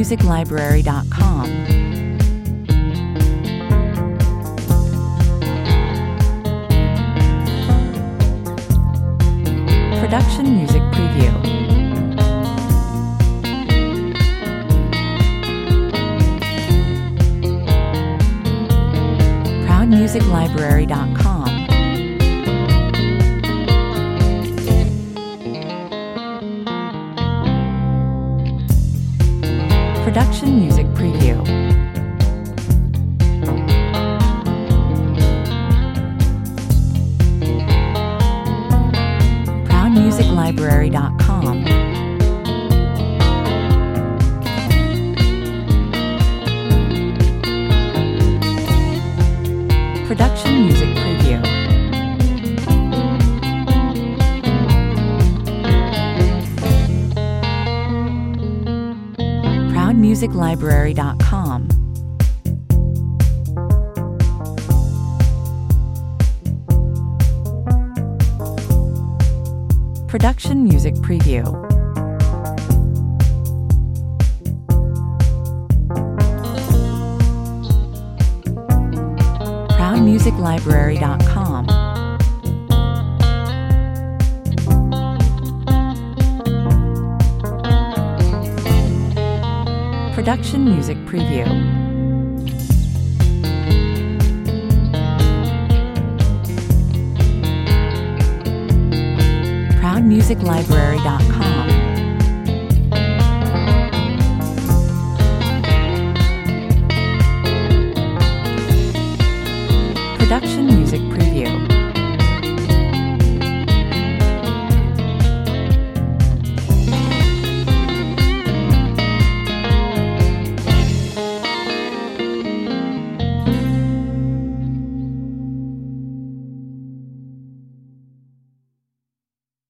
ProudMusicLibrary.com. Production Music Preview. ProudMusicLibrary.com. Production Music Preview. ProudMusicLibrary.com. Production Music Preview. ProudMusicLibrary.com. Production Music Preview. ProudMusicLibrary.com. Production Music Preview. ProudMusicLibrary.com. Production Music